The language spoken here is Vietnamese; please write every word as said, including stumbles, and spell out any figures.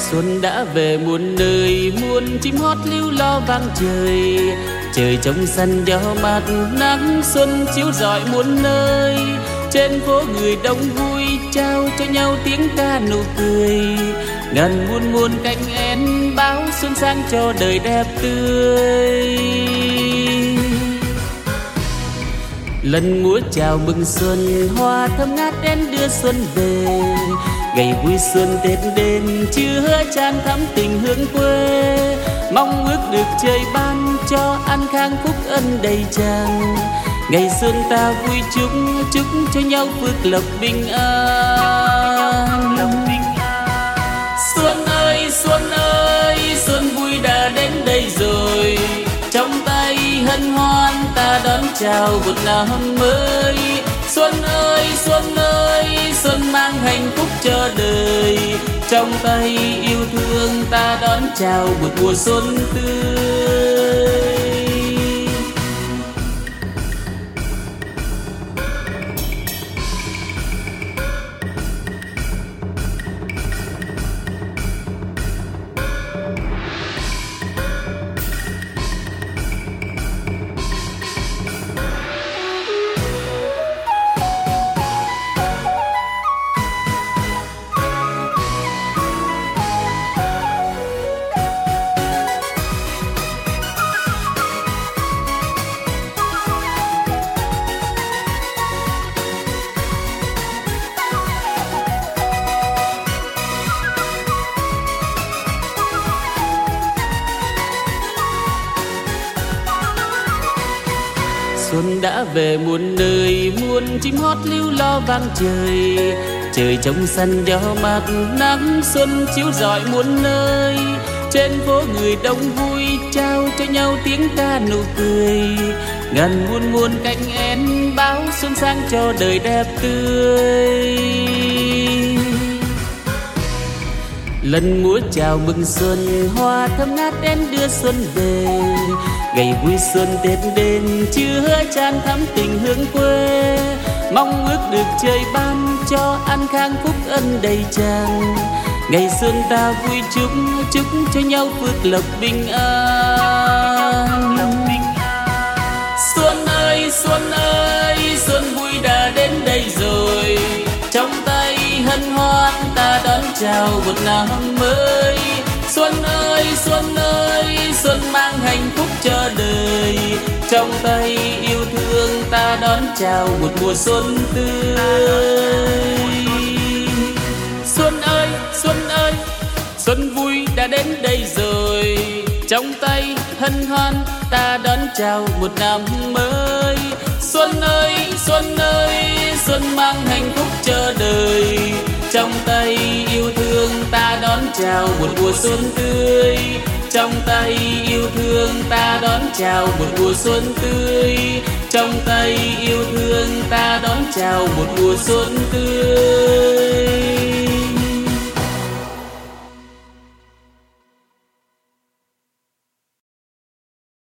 Xuân đã về muôn nơi, muôn chim hót líu lo vang trời. Trời trong xanh gió mát, nắng xuân chiếu rọi muôn nơi. Trên phố người đông vui, trao cho nhau tiếng ca nụ cười. Ngàn muôn muôn cánh én báo xuân sang cho đời đẹp tươi. Lần múa chào mừng xuân, hoa thơm ngát đến đưa xuân về. Ngày vui xuân Tết đến, chứa chan thắm tình hương quê. Mong ước được trời ban cho an khang phúc ân đầy tràn. Ngày xuân ta vui chúc, chúc cho nhau phước lộc bình an. Xuân ơi, xuân ơi, xuân vui đã đến đây rồi. Trong tay hân hoan ta đón chào một năm mới. Xuân ơi, xuân ơi, xuân mang hạnh phúc cho đời. Trong tay yêu thương ta đón chào một mùa xuân tươi. Xuân đã về muôn nơi, muôn chim hót líu lo vang trời. Trời trong xanh gió mát, nắng xuân chiếu rọi muôn nơi. Trên phố người đông vui, trao cho nhau tiếng ca nụ cười. Ngàn muôn muôn cánh én báo xuân sang cho đời đẹp tươi. Lần múa chào mừng xuân, hoa thơm ngát đến đưa xuân về. Ngày vui xuân Tết đến, chứa chan thắm tình hương quê. Mong ước được trời ban cho an khang phúc ân đầy tràn. Ngày xuân ta vui chúc, chúc cho nhau phước lộc bình an. Xuân ơi, xuân ơi, xuân vui đã đến đây rồi. Trong tay hân hoan ta đón chào một năm mới. Xuân ơi, xuân ơi, xuân mang hạnh phúc cho đời. Trong tay yêu thương ta đón chào một mùa xuân tươi. Xuân ơi, xuân ơi, xuân vui đã đến đây rồi. Trong tay hân hoan ta đón chào một năm mới. Xuân ơi, xuân ơi, xuân mang hạnh phúc cho đời. Trong tay yêu thương ta đón chào một mùa xuân tươi. Trong tay yêu thương ta đón chào một mùa xuân tươi. Trong tay yêu thương ta đón chào một mùa xuân tươi.